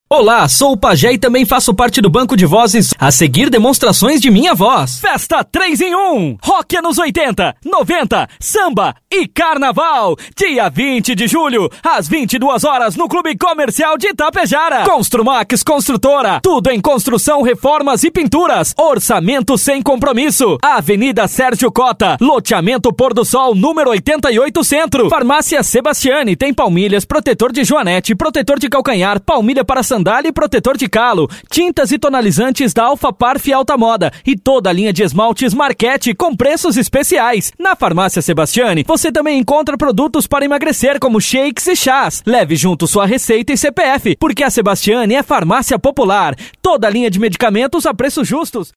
Olá, sou o Pajé e também faço parte do banco de vozes a seguir demonstrações de minha voz. Festa 3 em 1, rock anos 80, 90, samba e carnaval. Dia 20 de julho, às 22 horas no Clube Comercial de Itapejara. Construmax Construtora, tudo em construção, reformas e pinturas. Orçamento sem compromisso. Avenida Sérgio Cota, loteamento Pôr do Sol, número 88 Centro. Farmácia Sebastiani, tem palmilhas, protetor de joanete, protetor de calcanhar, palmilha para sandália e protetor de calo, tintas e tonalizantes da Alfa Parf Alta Moda e toda a linha de esmaltes Marquete com preços especiais. Na Farmácia Sebastiani, você também encontra produtos para emagrecer como shakes e chás. Leve junto sua receita e CPF, porque a Sebastiani é farmácia popular. Toda a linha de medicamentos a preços justos.